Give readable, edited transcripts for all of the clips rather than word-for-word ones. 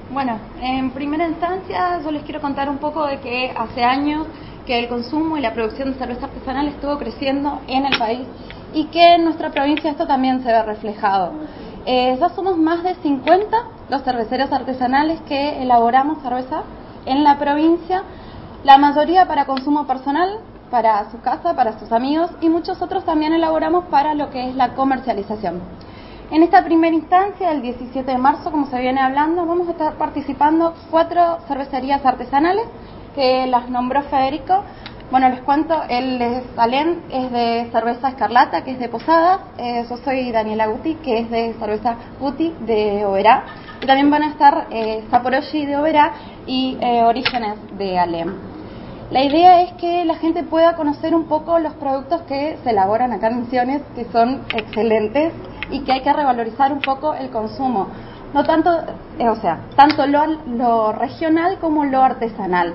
Bueno, en primera instancia yo les quiero contar un poco de que hace años que el consumo y la producción de cerveza artesanal estuvo creciendo en el país y que en nuestra provincia esto también se ve reflejado. Ya somos más de 50 los cerveceros artesanales que elaboramos cerveza en la provincia, la mayoría para consumo personal, para su casa, para sus amigos, y muchos otros también elaboramos para lo que es la comercialización. En esta primera instancia, el 17 de marzo, como se viene hablando, vamos a estar participando 4 cervecerías artesanales que las nombró Federico. Bueno, les cuento, él es Alem, es de cerveza Escarlata, que es de Posadas. Yo soy Daniela Guti, que es de cerveza Guti de Oberá. Y también van a estar Saporoshi de Oberá y Orígenes de Alem. La idea es que la gente pueda conocer un poco los productos que se elaboran acá en Misiones, que son excelentes y que hay que revalorizar un poco el consumo. No tanto, tanto lo regional como lo artesanal.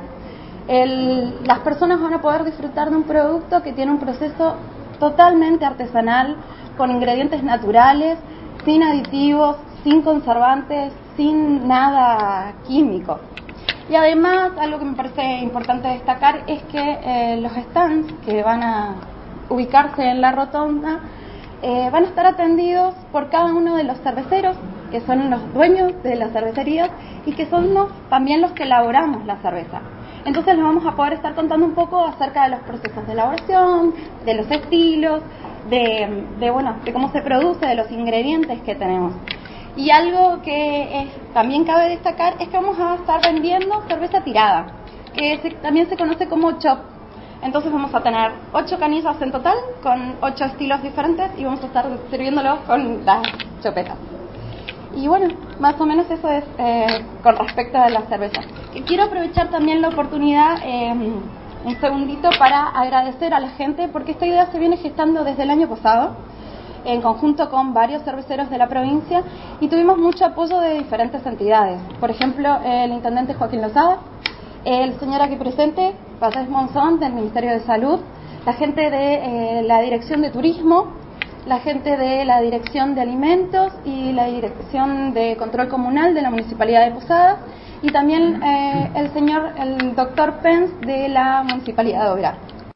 Las personas van a poder disfrutar de un producto que tiene un proceso totalmente artesanal, con ingredientes naturales, sin aditivos, sin conservantes, sin nada químico. Y además, algo que me parece importante destacar es que los stands que van a ubicarse en la rotonda van a estar atendidos por cada uno de los cerveceros, que son los dueños de las cervecerías y que somos también los que elaboramos la cerveza. Entonces les vamos a poder estar contando un poco acerca de los procesos de elaboración, de los estilos, de cómo se produce, de los ingredientes que tenemos. Y algo que también cabe destacar es que vamos a estar vendiendo cerveza tirada, que también se conoce como chop. Entonces vamos a tener 8 canillas en total, con 8 estilos diferentes, y vamos a estar sirviéndolos con las chopetas. Y bueno, más o menos eso es con respecto a la cerveza. Y quiero aprovechar también la oportunidad, un segundito, para agradecer a la gente, porque esta idea se viene gestando desde el año pasado, en conjunto con varios cerveceros de la provincia, y tuvimos mucho apoyo de diferentes entidades. Por ejemplo, el intendente Joaquín Lozada, el señor aquí presente, Pazés Monzón, del Ministerio de Salud, la gente de la Dirección de Turismo, la gente de la Dirección de Alimentos y la Dirección de Control Comunal de la Municipalidad de Posadas, y también el doctor Pence de la Municipalidad de Oberá.